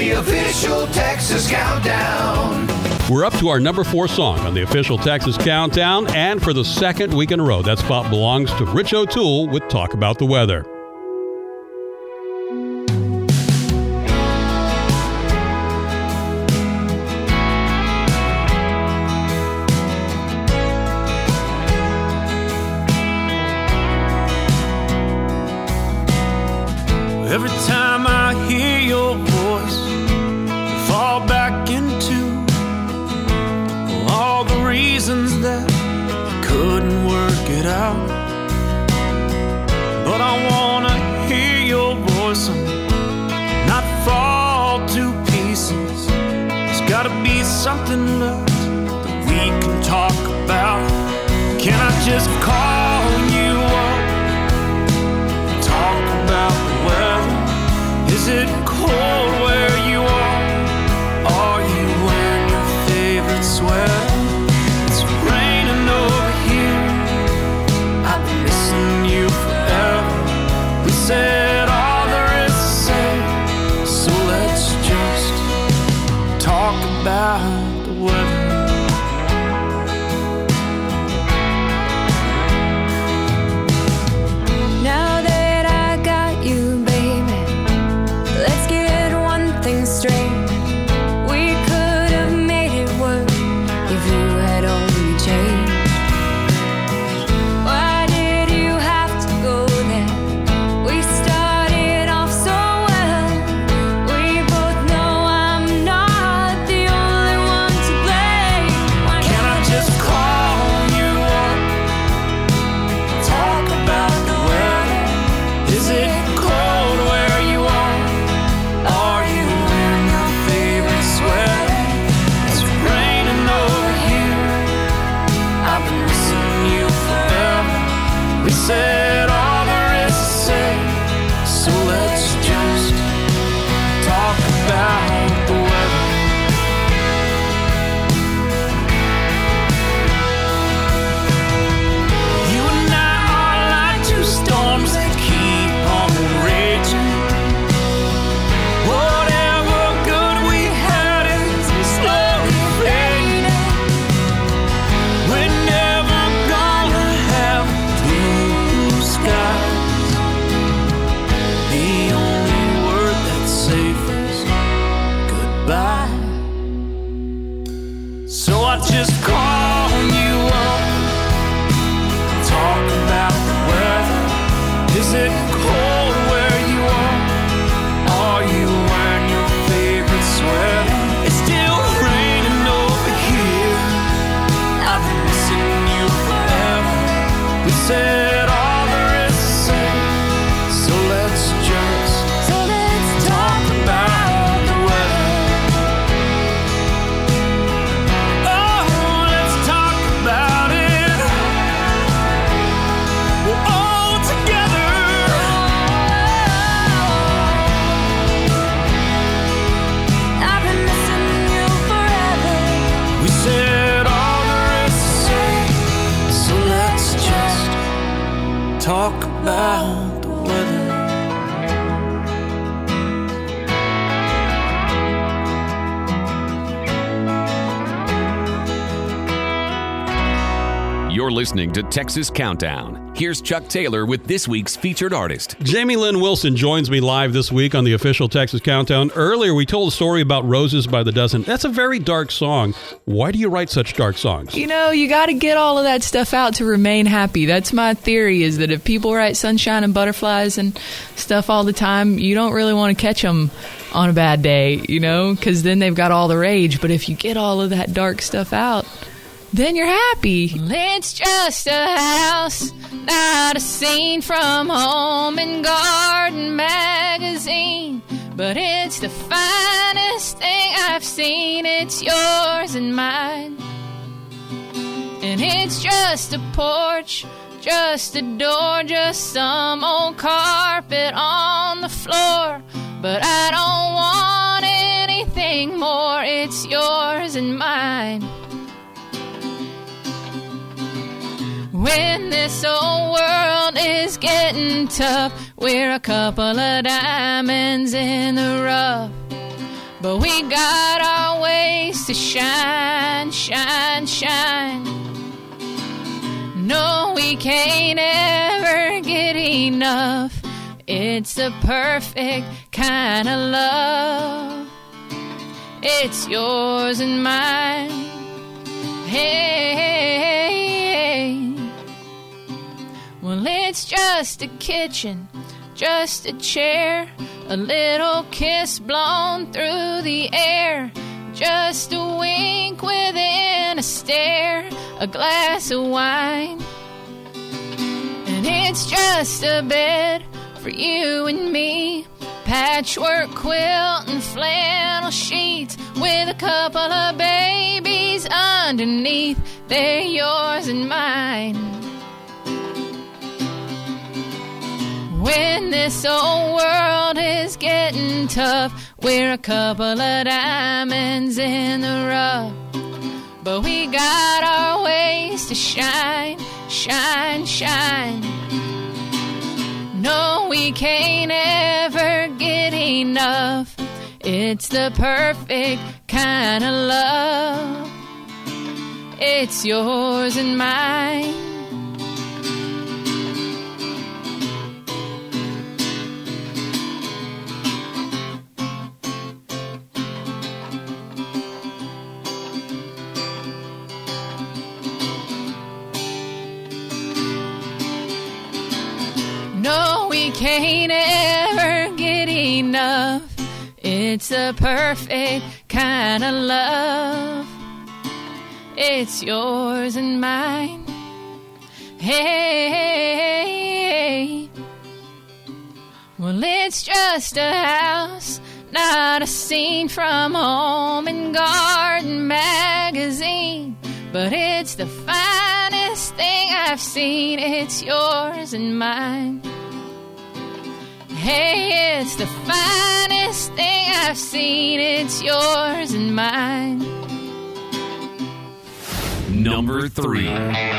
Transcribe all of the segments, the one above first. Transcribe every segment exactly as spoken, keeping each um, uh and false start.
the official Texas Countdown. We're up to our number four song on the official Texas Countdown, and for the second week in a row, that spot belongs to Rich O'Toole with Talk About the Weather. Every time I hear your voice, I fall back into all the reasons that I couldn't work it out. But I wanna hear your voice and not fall to pieces. There's gotta be something left that we can talk about. Can I just call you up, talk about the weather? Is it cold where you are? Are you wearing your favorite sweater? It's raining over here. I've been missing you forever. We said all there is to say, so let's just talk about the weather. Now that I got you, baby, let's get one thing straight. We could have made it work if you had only changed. Why did you have to go there? We started off so well. We both know I'm not the only one to blame. Why Can I just call you up, talk about the weather? Is it cold where you are? Are you wearing your favorite sweater? It's raining over here. I've been missing you forever. We said all there is to say, so let's just talk about the weather. You and I are like two storms that keep on raging. Whatever good we had is slowly fading. We're never gonna have blue skies. The only word that's safe is goodbye. So I just call you up, talk about the weather. Is it cold where you are? Are you wearing your favorite sweater? It's still raining over here. I've been missing you forever. We said all there is to say, so let's just So let's talk about the weather. Oh, let's talk about it. We're all together. I've been missing you forever. We said all there is to say, so let's just talk about the weather. You're listening to Texas Countdown. Here's Chuck Taylor with this week's featured artist. Jamie Lynn Wilson joins me live this week on the official Texas Countdown. Earlier, we told a story about Roses by the Dozen. That's a very dark song. Why do you write such dark songs? You know, you got to get all of that stuff out to remain happy. That's my theory, is that if people write sunshine and butterflies and stuff all the time, you don't really want to catch them on a bad day, you know, because then they've got all the rage. But if you get all of that dark stuff out, then you're happy. It's just a house, not a scene from Home and Garden magazine. But it's the finest thing I've seen. It's yours and mine. And it's just a porch, just a door, just some old carpet on the floor. But I don't want anything more. It's yours and mine. When this old world is getting tough, we're a couple of diamonds in the rough. but we got our ways to shine, shine, shine. No, we can't ever get enough. It's the perfect kind of love. It's yours and mine. Hey, hey, hey. Well, it's just a kitchen, just a chair, a little kiss blown through the air, just a wink within a stare, a glass of wine. And it's just a bed for you and me, patchwork quilt and flannel sheets with a couple of babies underneath. They're yours and mine. When this old world is getting tough, we're a couple of diamonds in the rough, but we got our ways to shine, shine, shine. No, we can't ever get enough. It's the perfect kind of love. It's yours and mine. No, we can't ever get enough. It's the perfect kind of love. It's yours and mine. Hey, hey, hey. Well, it's just a house, not a scene from Home and Garden magazine, but it's the finest thing I've seen. It's yours and mine. Hey, it's the finest thing I've seen. It's yours and mine. Number three.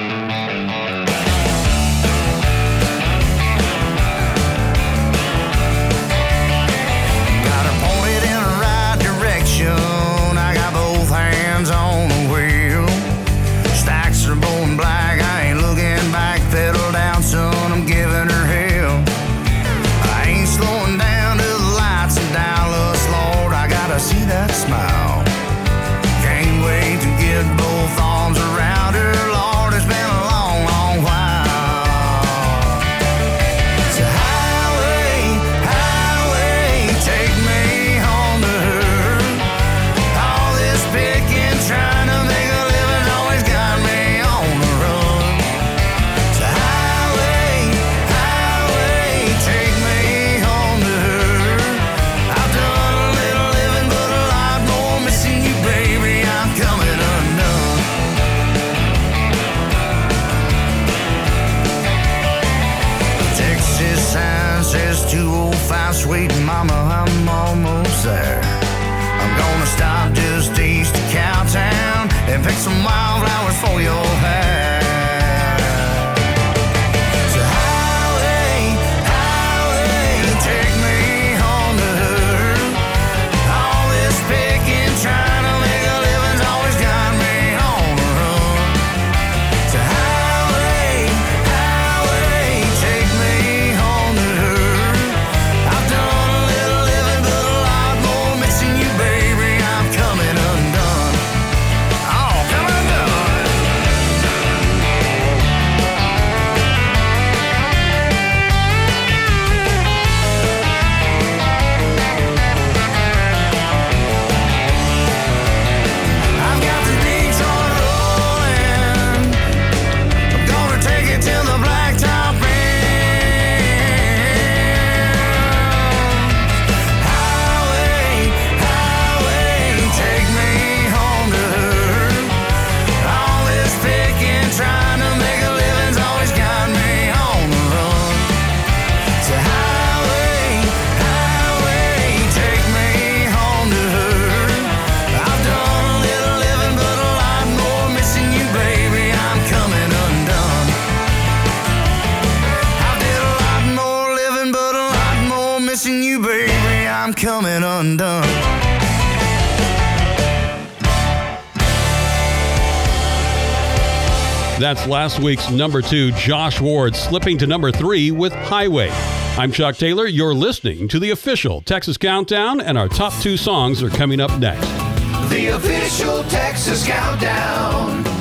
I got both hands on the wheel. Stacks are blowing black, I ain't looking back. Pedal down, son, I'm giving her hell. I ain't slowing down to the lights in Dallas, Lord, I gotta see that smile. Can't wait to get both arms around her, Lord, it's been a long, long while. It's a highway, highway, take me home to her. Trying to make a living always got me on the run. It's a highway, highway, take me home to her. I've done a little living, but a lot more missing you, baby. I'm coming undone. The Texas sign says two oh five, sweet mama, I'm almost there. I'm gonna stop just east of Cowtown and pick some wildflowers for your hair. It's a highway, highway, take me home to her. All this picking, trying to make a living's always got me on the run. It's a highway, highway, take me home to her. I've done a little living, but a lot more missing you, baby. I'm coming undone. Oh, come undone. I've got the Detroit rolling. I'm gonna take it till the blacktop ends. Highway, highway, take me home to her. All this picking, trying to make a living's always got me on the run. It's a highway, highway, take me home to her. I've done a little living, but a lot more missing you, baby. I'm coming undone. I did a lot more living, but a lot more missing you, baby. I'm coming undone. That's last week's number two, Josh Ward, slipping to number three with Highway. I'm Chuck Taylor. You're listening to the official Texas Countdown, and our top two songs are coming up next. The official Texas Countdown.